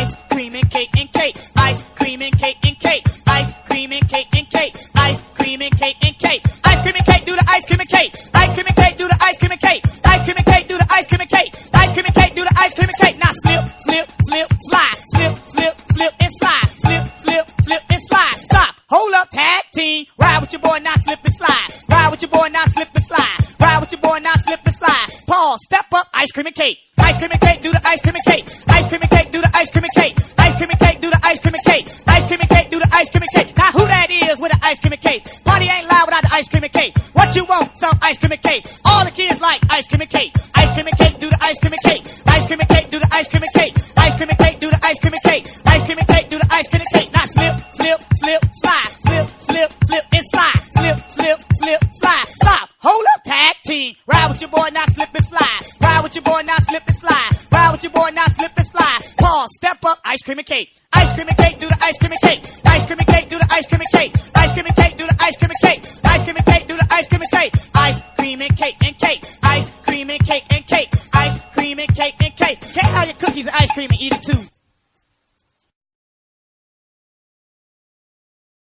Ice cream and cake and cake. Ice cream and cake and cake. Ice cream and cake and cake. Ice cream and cake and cake. Ice cream and cake, do the ice cream and cake. Ice cream and cake, do the ice cream and cake. Ice cream and cake, do the ice cream and cake. Ice cream and cake, do the ice cream and cake. Now slip, slip, slip, slide. Slip, slip, slip and slide. Slip, slip, slip and slide. Stop. Hold up, tag team. Ride with your boy, now slip and slide. Ride with your boy, now slip and slide. Ride with your boy, now slip and slide. Pause, step up, ice cream and cake. Ice cream and cake, do the ice cream and cake. Ice cream and cake, do the ice cream and cake. Ice cream and cake, do the ice cream and cake. Ice cream and cake, do the ice cream and cake. Now who that is with the ice cream and cake? Party ain't loud without the ice cream and cake. What you want? Some ice cream and cake. All the kids like ice cream and cake. Ice cream and cake, do the ice cream and cake. Ice cream and cake, do the ice cream and cake. Ice cream and cake, do the ice cream and cake. Ice cream and cake, do the ice cream and cake. Now slip, slip, slip, slide. Slip, slip, slip and slide. Slip, slip, slip, slide. Stop. Hold up, tag team. Ride with your boy, now slip and slide. Ride with your boy, now slip and slide. Ride with your boy, now slip and slide. Pause, step up, ice cream and cake. Ice cream and cake, do the ice cream and cake. Ice cream and cake, do the ice cream and cake. Ice cream and cake, do the ice cream and cake. Ice cream and cake, do the ice cream and cake. Ice cream and cake and cake. Ice cream and cake and cake. Ice cream and cake and cake. Can't have your cookies and ice cream and eat it too.